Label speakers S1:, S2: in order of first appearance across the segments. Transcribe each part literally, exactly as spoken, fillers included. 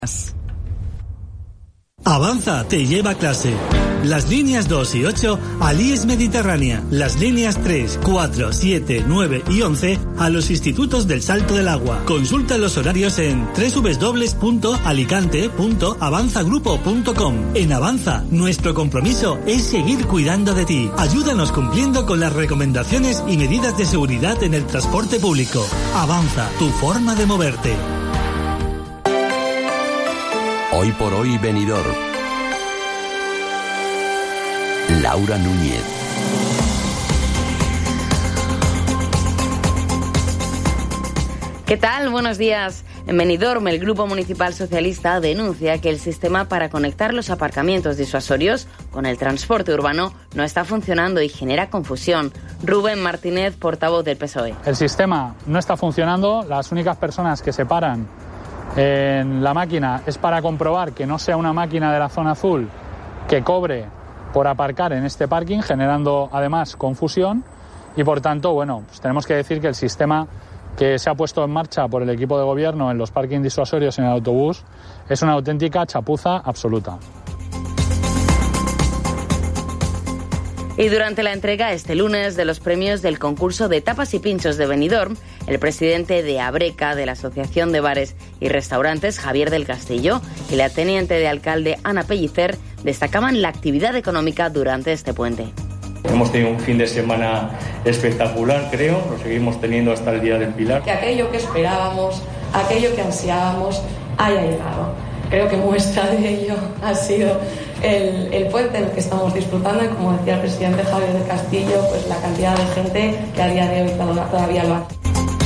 S1: Avanza te lleva a clase. Las líneas dos y ocho al I E S Mediterránea. Las líneas tres, cuatro, siete, nueve y once a los institutos del Salto del Agua. Consulta los horarios en doble u doble u doble u punto alicante punto avanzagrupo punto com. En Avanza, nuestro compromiso es seguir cuidando de ti. Ayúdanos cumpliendo con las recomendaciones y medidas de seguridad en el transporte público. Avanza, tu forma de moverte.
S2: Hoy por hoy Benidorm. Laura Núñez.
S3: ¿Qué tal? Buenos días. En Benidorm, el Grupo Municipal Socialista denuncia que el sistema para conectar los aparcamientos disuasorios con el transporte urbano no está funcionando y genera confusión. Rubén Martínez, portavoz del P S O E.
S4: El sistema no está funcionando. Las únicas personas que se paran en la máquina es para comprobar que no sea una máquina de la zona azul que cobre por aparcar en este parking, generando además confusión. Y por tanto, bueno, pues tenemos que decir que el sistema que se ha puesto en marcha por el equipo de gobierno en los parkings disuasorios en el autobús es una auténtica chapuza absoluta.
S3: Y durante la entrega este lunes de los premios del concurso de tapas y pinchos de Benidorm, el presidente de Abreca, de la Asociación de Bares y Restaurantes, Javier del Castillo, y la teniente de alcalde, Ana Pellicer, destacaban la actividad económica durante este puente.
S5: Hemos tenido un fin de semana espectacular, creo, lo seguimos teniendo hasta el Día del Pilar.
S6: Que aquello que esperábamos, aquello que ansiábamos, haya llegado. Creo que muestra de ello ha sido el, el puente en el que estamos disfrutando y, como decía el presidente Javier del Castillo, pues la cantidad de gente que a día de hoy todavía lo hace.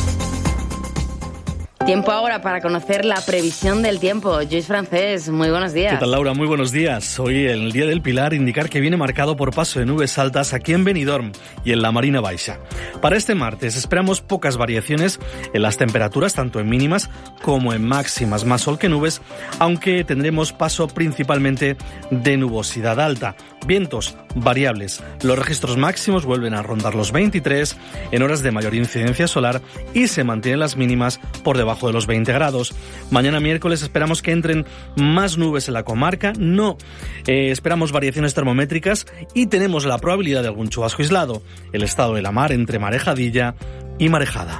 S3: Tiempo ahora para conocer la previsión del tiempo. Joyce Francés, muy buenos días.
S7: ¿Qué tal, Laura? Muy buenos días. Hoy, en el Día del Pilar, indicar que viene marcado por paso de nubes altas aquí en Benidorm y en la Marina Baixa. Para este martes esperamos pocas variaciones en las temperaturas, tanto en mínimas como en máximas, más sol que nubes, aunque tendremos paso principalmente de nubosidad alta. Vientos variables. Los registros máximos vuelven a rondar los veintitrés en horas de mayor incidencia solar y se mantienen las mínimas por debajo de los veinte grados. Mañana miércoles esperamos que entren más nubes en la comarca. No eh, esperamos variaciones termométricas y tenemos la probabilidad de algún chubasco aislado. El estado de la mar entre marejadilla y marejada.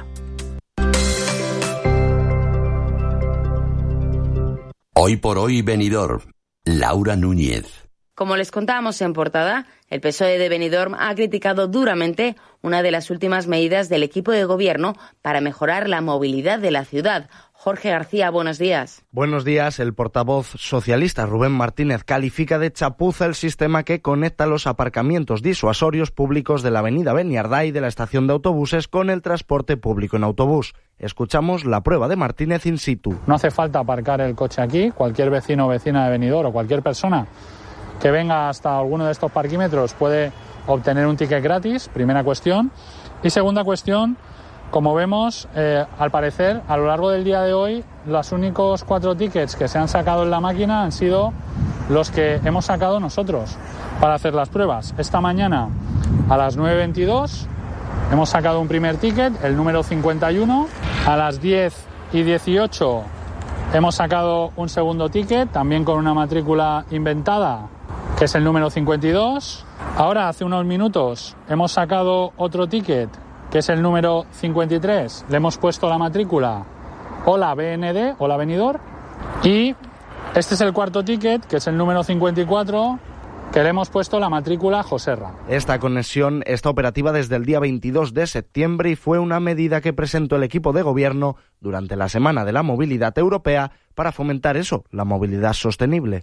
S2: Hoy por hoy Benidorm. Laura Núñez.
S3: Como les contábamos en portada, el P S O E de Benidorm ha criticado duramente una de las últimas medidas del equipo de gobierno para mejorar la movilidad de la ciudad. Jorge García, buenos días.
S8: Buenos días. El portavoz socialista Rubén Martínez califica de chapuza el sistema que conecta los aparcamientos disuasorios públicos de la avenida Beniardá y de la estación de autobuses con el transporte público en autobús. Escuchamos la prueba de Martínez in situ.
S4: No hace falta aparcar el coche aquí. Cualquier vecino o vecina de Benidorm o cualquier persona que venga hasta alguno de estos parquímetros puede obtener un ticket gratis, primera cuestión. Y segunda cuestión, como vemos, eh, al parecer, a lo largo del día de hoy, los únicos cuatro tickets que se han sacado en la máquina han sido los que hemos sacado nosotros para hacer las pruebas. Esta mañana, a las nueve veintidós, hemos sacado un primer ticket, el número cincuenta y uno. A las diez y dieciocho hemos sacado un segundo ticket, también con una matrícula inventada, que es el número cincuenta y dos. Ahora, hace unos minutos, hemos sacado otro ticket, que es el número cincuenta y tres. Le hemos puesto la matrícula Hola B N D, Hola Benidorm. Y este es el cuarto ticket, que es el número cincuenta y cuatro, que le hemos puesto la matrícula Joserra.
S8: Esta conexión está operativa desde el día veintidós de septiembre y fue una medida que presentó el equipo de gobierno durante la Semana de la Movilidad Europea para fomentar eso, la movilidad sostenible.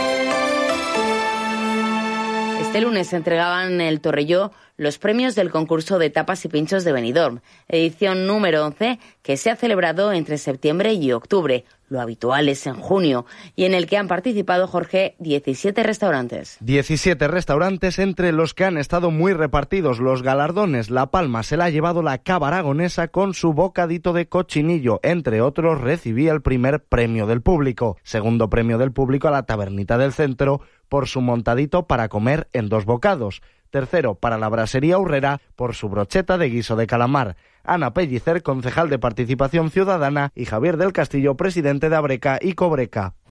S3: Este lunes se entregaban en el Torrelló los premios del concurso de tapas y pinchos de Benidorm, edición número once, que se ha celebrado entre septiembre y octubre. Lo habitual es en junio, y en el que han participado, Jorge, diecisiete restaurantes.
S8: diecisiete restaurantes, entre los que han estado muy repartidos los galardones. La palma se la ha llevado la Cava Aragonesa con su bocadito de cochinillo. Entre otros, recibía el primer premio del público. Segundo premio del público a la Tabernita del Centro por su montadito para comer en dos bocados. tercero para la Brasería Urrera por su brocheta de guiso de calamar. Ana Pellicer, concejal de Participación Ciudadana, y Javier del Castillo, presidente de Abreca y Cobreca.